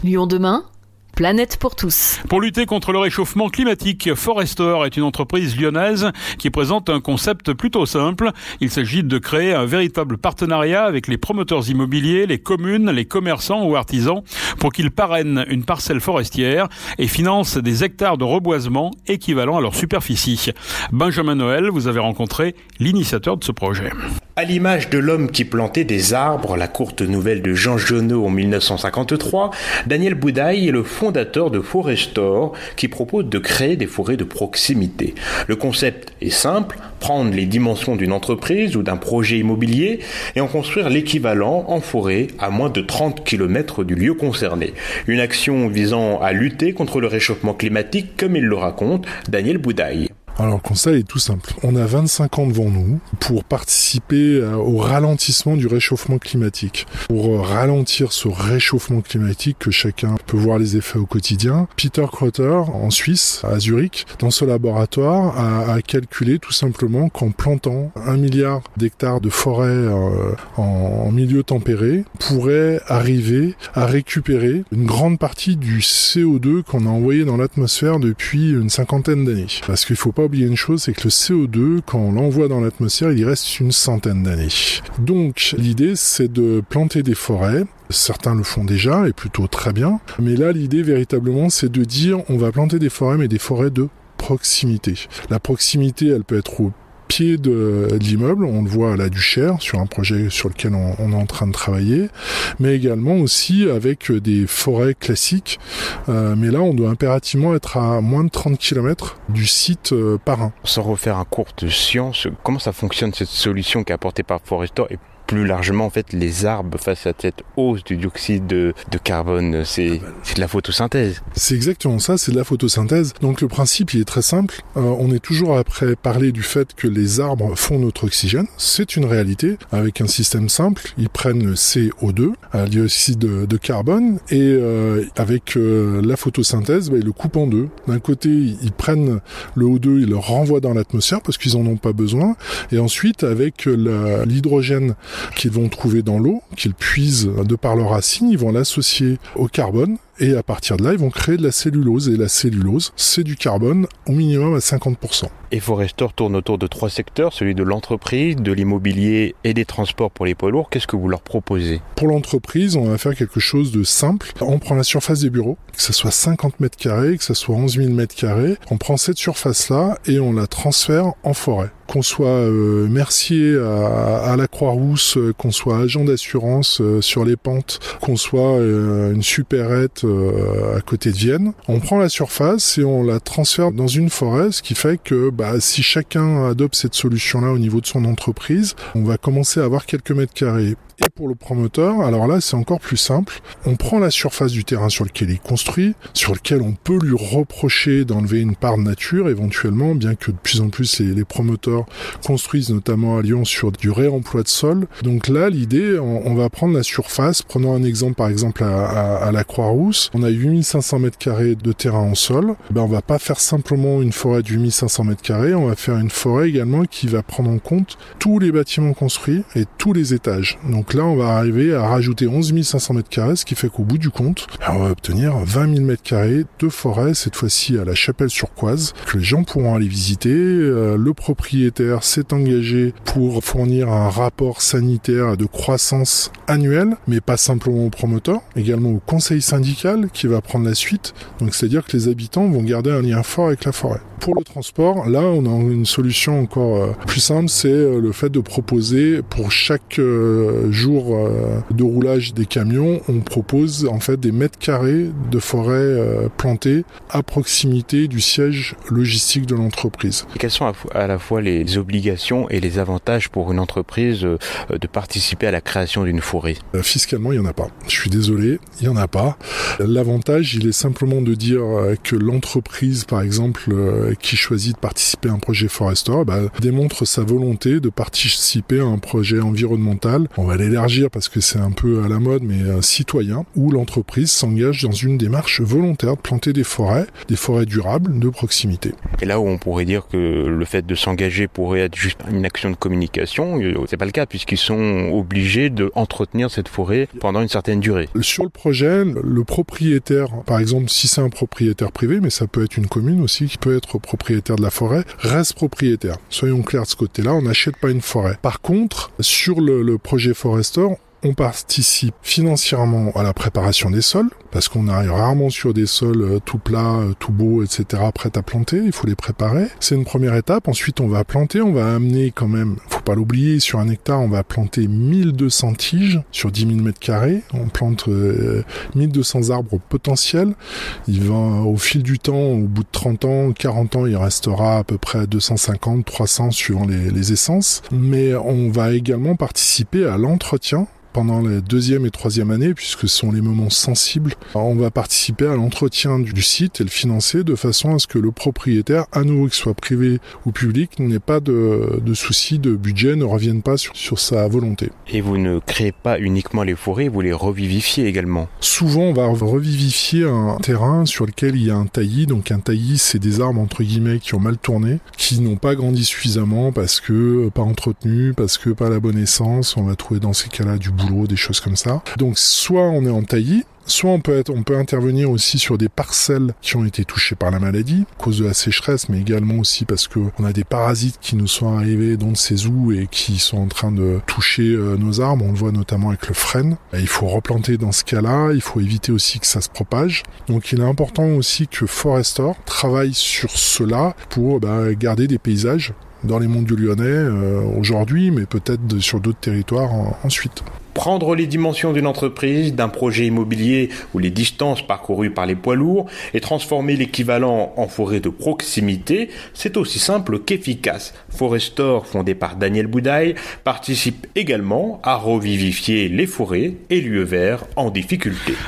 Lyon demain, planète pour tous. Pour lutter contre le réchauffement climatique, Forestor est une entreprise lyonnaise qui présente un concept plutôt simple. Il s'agit de créer un véritable partenariat avec les promoteurs immobiliers, les communes, les commerçants ou artisans pour qu'ils parrainent une parcelle forestière et financent des hectares de reboisement équivalents à leur superficie. Benjamin Noël, vous avez rencontré l'initiateur de ce projet. À l'image de l'homme qui plantait des arbres, la courte nouvelle de Jean Genot en 1953, Daniel Boudaille est le fondateur de Forestor qui propose de créer des forêts de proximité. Le concept est simple, prendre les dimensions d'une entreprise ou d'un projet immobilier et en construire l'équivalent en forêt à moins de 30 km du lieu concerné. Une action visant à lutter contre le réchauffement climatique comme il le raconte Daniel Boudaille. Alors le constat est tout simple. On a 25 ans devant nous pour participer au ralentissement du réchauffement climatique. Pour ralentir ce réchauffement climatique que chacun peut voir les effets au quotidien, Peter Krotter, en Suisse, à Zurich, dans ce laboratoire, a calculé tout simplement qu'en plantant 1 milliard d'hectares de forêt en milieu tempéré, pourrait arriver à récupérer une grande partie du CO2 qu'on a envoyé dans l'atmosphère depuis une cinquantaine d'années. Parce qu'il faut pas oublier une chose, c'est que le CO2, quand on l'envoie dans l'atmosphère, il y reste une centaine d'années. Donc, l'idée, c'est de planter des forêts. Certains le font déjà, et plutôt très bien. Mais là, l'idée, véritablement, c'est de dire, on va planter des forêts, mais des forêts de proximité. La proximité, elle peut être au pied de l'immeuble, on le voit à la Duchère, sur un projet sur lequel on est en train de travailler, mais également aussi avec des forêts classiques. Mais là, on doit impérativement être à moins de 30 km du site parrain. Sans refaire un cours de science, comment ça fonctionne cette solution qui est apportée par Forestor et plus largement, en fait, les arbres face à cette hausse du dioxyde de carbone, c'est de la photosynthèse. C'est exactement ça, c'est de la photosynthèse. Donc le principe, il est très simple. On est toujours après parler du fait que les arbres font notre oxygène. C'est une réalité. Avec un système simple, ils prennent le CO2, le dioxyde de carbone, et avec la photosynthèse, ils le coupent en deux. D'un côté, ils prennent le O2, ils le renvoient dans l'atmosphère parce qu'ils en ont pas besoin. Et ensuite, avec l'hydrogène qu'ils vont trouver dans l'eau, qu'ils puisent de par leurs racines, ils vont l'associer au carbone et à partir de là, ils vont créer de la cellulose. Et la cellulose, c'est du carbone au minimum à 50%. Et Forestor tourne autour de 3 secteurs, celui de l'entreprise, de l'immobilier et des transports pour les poids lourds. Qu'est-ce que vous leur proposez ? Pour l'entreprise, on va faire quelque chose de simple. On prend la surface des bureaux, que ce soit 50 mètres carrés, que ce soit 11 000 mètres carrés. On prend cette surface-là et on la transfère en forêt. Qu'on soit mercier à la Croix-Rousse, qu'on soit agent d'assurance sur les pentes, qu'on soit une supérette à côté de Vienne, on prend la surface et on la transfère dans une forêt, ce qui fait que si chacun adopte cette solution-là au niveau de son entreprise, on va commencer à avoir quelques mètres carrés. Et pour le promoteur, alors là, c'est encore plus simple. On prend la surface du terrain sur lequel il construit, sur lequel on peut lui reprocher d'enlever une part de nature, éventuellement, bien que de plus en plus les promoteurs construisent, notamment à Lyon, sur du réemploi de sol. Donc là, l'idée, on va prendre la surface. Prenons un exemple, par exemple, à la Croix-Rousse. On a 8500 mètres carrés de terrain en sol. On va pas faire simplement une forêt de 8500 mètres carrés. On va faire une forêt également qui va prendre en compte tous les bâtiments construits et tous les étages. Donc là, on va arriver à rajouter 11 500 mètres carrés, ce qui fait qu'au bout du compte, on va obtenir 20 000 mètres carrés de forêt, cette fois-ci à la Chapelle-sur-Coise, que les gens pourront aller visiter. Le propriétaire s'est engagé pour fournir un rapport sanitaire de croissance annuel, mais pas simplement au promoteur, également au conseil syndical qui va prendre la suite. Donc c'est-à-dire que les habitants vont garder un lien fort avec la forêt. Pour le transport, là, on a une solution encore plus simple, c'est le fait de proposer pour chaque jour de roulage des camions, on propose en fait des mètres carrés de forêt plantées à proximité du siège logistique de l'entreprise. Et quelles sont à la fois les obligations et les avantages pour une entreprise de participer à la création d'une forêt ? Fiscalement, il n'y en a pas. Je suis désolé, il n'y en a pas. L'avantage, il est simplement de dire que l'entreprise, par exemple, qui choisit de participer à un projet Forestor démontre sa volonté de participer à un projet environnemental. On va l'élargir parce que c'est un peu à la mode, mais citoyen, où l'entreprise s'engage dans une démarche volontaire de planter des forêts durables de proximité. Et là où on pourrait dire que le fait de s'engager pourrait être juste une action de communication, c'est pas le cas puisqu'ils sont obligés de entretenir cette forêt pendant une certaine durée. Sur le projet, le propriétaire, par exemple, si c'est un propriétaire privé, mais ça peut être une commune aussi qui peut être propriétaire de la forêt, reste propriétaire. Soyons clairs de ce côté-là, on n'achète pas une forêt. Par contre, sur le projet Forestor, on participe financièrement à la préparation des sols, parce qu'on arrive rarement sur des sols tout plats, tout beaux, etc., prêts à planter, il faut les préparer. C'est une première étape. Ensuite, on va planter, on va amener quand même, faut pas l'oublier, sur un hectare, on va planter 1200 tiges sur 10 000 m². On plante 1200 arbres potentiels. Il va, au fil du temps, au bout de 30 ans, 40 ans, il restera à peu près 250, 300 suivant les essences. Mais on va également participer à l'entretien pendant la deuxième et troisième année, puisque ce sont les moments sensibles. On va participer à l'entretien du site et le financer de façon à ce que le propriétaire, à nouveau qu'il soit privé ou public, n'ait pas de soucis de budget, ne revienne pas sur sa volonté. Et vous ne créez pas uniquement les forêts, vous les revivifiez également. Souvent, on va revivifier un terrain sur lequel il y a un taillis. Donc un taillis, c'est des arbres entre guillemets qui ont mal tourné, qui n'ont pas grandi suffisamment parce que pas entretenus, parce que pas la bonne essence. On va trouver dans ces cas-là du boulot, des choses comme ça. Donc soit on est en taillis, soit on peut intervenir aussi sur des parcelles qui ont été touchées par la maladie, à cause de la sécheresse, mais également aussi parce que on a des parasites qui nous sont arrivés dans ces eaux et qui sont en train de toucher nos arbres. On le voit notamment avec le frêne. Il faut replanter dans ce cas-là. Il faut éviter aussi que ça se propage. Donc il est important aussi que Forestor travaille sur cela pour garder des paysages dans les monts du Lyonnais aujourd'hui, mais peut-être sur d'autres territoires ensuite. Prendre les dimensions d'une entreprise, d'un projet immobilier ou les distances parcourues par les poids lourds et transformer l'équivalent en forêt de proximité, c'est aussi simple qu'efficace. Forestor, fondé par Daniel Boudaille, participe également à revivifier les forêts et lieux verts en difficulté.